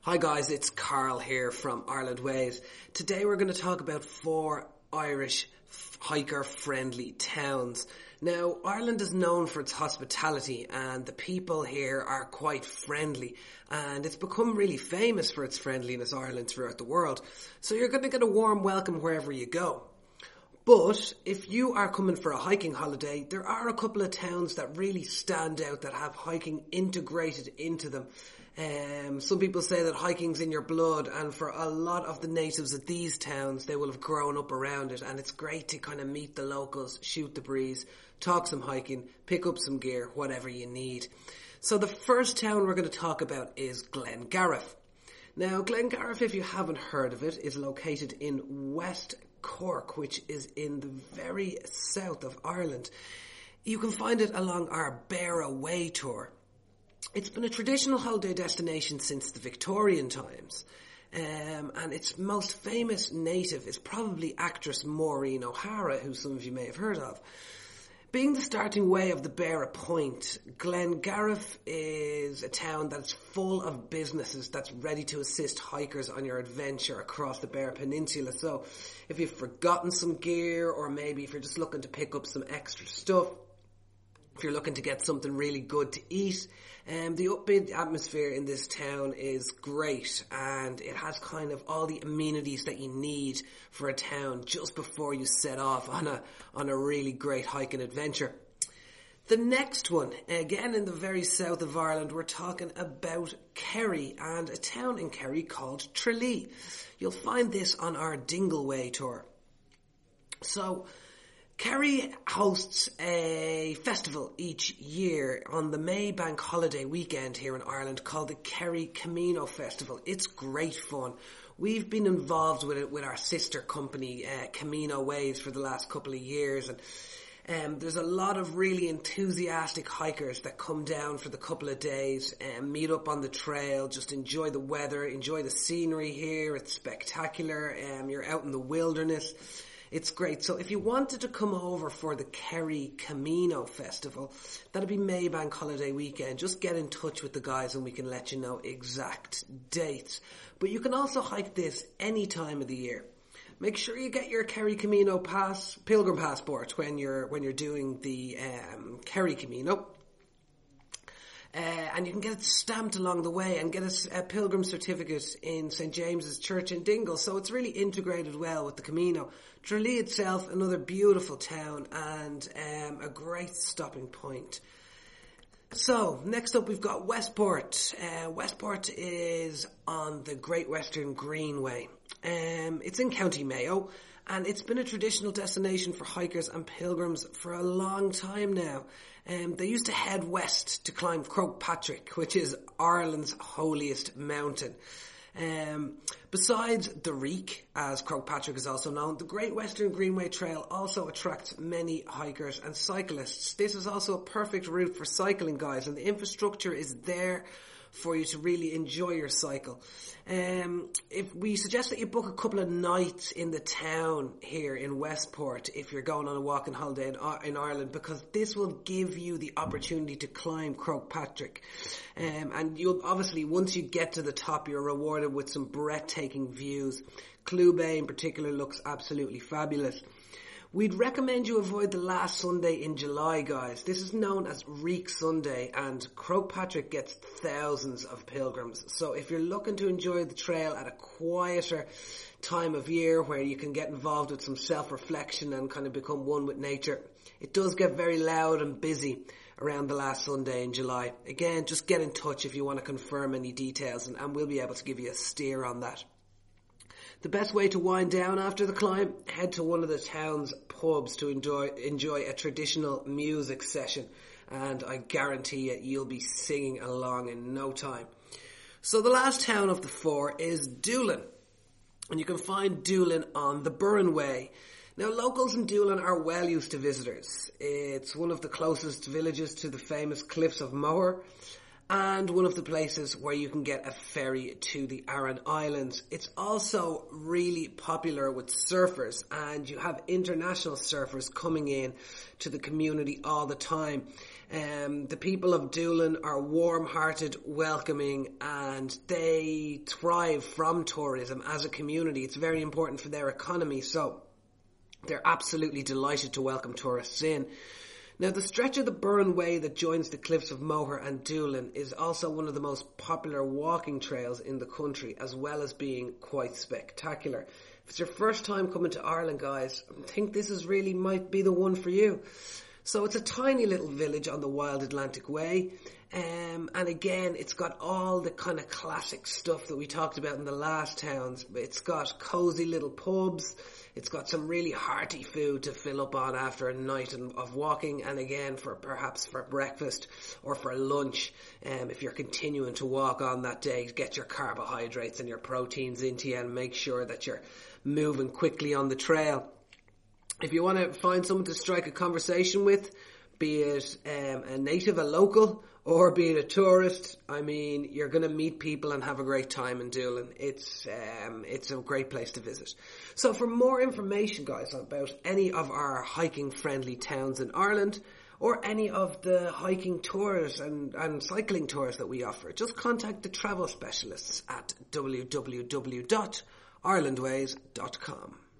Hi guys, it's Carl here from Ireland Ways. Today we're going to talk about 4 Irish hiker-friendly towns. Now, Ireland is known for its hospitality and the people here are quite friendly, and it's become really famous for its friendliness, Ireland, throughout the world. So you're going to get a warm welcome wherever you go. But if you are coming for a hiking holiday, there are a couple of towns that really stand out that have hiking integrated into them. Some people say that hiking's in your blood, and for a lot of the natives of these towns, they will have grown up around it, and it's great to kind of meet the locals, shoot the breeze, talk some hiking, pick up some gear, whatever you need. So the first town we're going to talk about is Glengarriff. Now, Glengarriff, if you haven't heard of it, is located in West Cork, which is in the very south of Ireland. You can find it along our Beara Way tour. It's been a traditional holiday destination since the Victorian times, and its most famous native is probably actress Maureen O'Hara, who some of you may have heard of. Being the starting way of the Beara Point, Glengarriff is a town that's full of businesses that's ready to assist hikers on your adventure across the Beara Peninsula. So if you've forgotten some gear, or maybe if you're just looking to pick up some extra stuff, if you're looking to get something really good to eat, the upbeat atmosphere in this town is great, and it has kind of all the amenities that you need for a town just before you set off on a really great hiking adventure. The next one, again in the very south of Ireland, we're talking about Kerry and a town in Kerry called Tralee. You'll find this on our Dingle Way tour. So, Kerry hosts a festival each year on the May Bank holiday weekend here in Ireland called the Kerry Camino Festival. It's great fun. We've been involved with it with our sister company, Camino Waves, for the last couple of years, and there's a lot of really enthusiastic hikers that come down for the couple of days and meet up on the trail, just enjoy the weather, enjoy the scenery here. It's spectacular. You're out in the wilderness. It's great. So if you wanted to come over for the Kerry Camino Festival, that'll be Maybank holiday weekend. Just get in touch with the guys and we can let you know exact dates. But you can also hike this any time of the year. Make sure you get your Kerry Camino pilgrim passport when you're doing the Kerry Camino. And you can get it stamped along the way and get a pilgrim certificate in St. James's Church in Dingle. So it's really integrated well with the Camino. Tralee itself, another beautiful town and a great stopping point. So, next up we've got Westport. Westport is on the Great Western Greenway. It's in County Mayo, and it's been a traditional destination for hikers and pilgrims for a long time now. They used to head west to climb Croagh Patrick, which is Ireland's holiest mountain. Besides the Reek, as Croagh Patrick is also known, the Great Western Greenway Trail also attracts many hikers and cyclists. This is also a perfect route for cycling, guys, and the infrastructure is there for you to really enjoy your cycle. If we suggest that you book a couple of nights in the town here in Westport if you're going on a walking holiday in Ireland, because this will give you the opportunity to climb Croagh Patrick. And you'll obviously, once you get to the top, you're rewarded with some breathtaking views. Clew Bay in particular looks absolutely fabulous. We'd recommend you avoid the last Sunday in July, guys. This is known as Reek Sunday, and Croagh Patrick gets thousands of pilgrims. So if you're looking to enjoy the trail at a quieter time of year where you can get involved with some self-reflection and kind of become one with nature, it does get very loud and busy around the last Sunday in July. Again, just get in touch if you want to confirm any details, and we'll be able to give you a steer on that. The best way to wind down after the climb, head to one of the town's pubs to enjoy a traditional music session, and I guarantee you'll be singing along in no time. So the last town of the 4 is Doolin, and you can find Doolin on the Burren Way. Now, locals in Doolin are well used to visitors. It's one of the closest villages to the famous Cliffs of Moher, and one of the places where you can get a ferry to the Aran Islands. It's also really popular with surfers, and you have international surfers coming in to the community all the time. The people of Doolin are warm-hearted, welcoming, and they thrive from tourism as a community. It's very important for their economy, so they're absolutely delighted to welcome tourists in. Now, the stretch of the Burren Way that joins the cliffs of Moher and Doolin is also one of the most popular walking trails in the country, as well as being quite spectacular. If it's your first time coming to Ireland, guys, I think this might be the one for you. So it's a tiny little village on the Wild Atlantic Way, and again, it's got all the kind of classic stuff that we talked about in the last towns. It's got cosy little pubs, it's got some really hearty food to fill up on after a night of walking, and again, perhaps for breakfast or for lunch, if you're continuing to walk on that day, get your carbohydrates and your proteins into you and make sure that you're moving quickly on the trail. If you want to find someone to strike a conversation with, be it a native, a local, or be it a tourist, I mean, you're going to meet people and have a great time in Doolin. It's a great place to visit. So for more information, guys, about any of our hiking-friendly towns in Ireland, or any of the hiking tours and cycling tours that we offer, just contact the travel specialists at www.irelandways.com.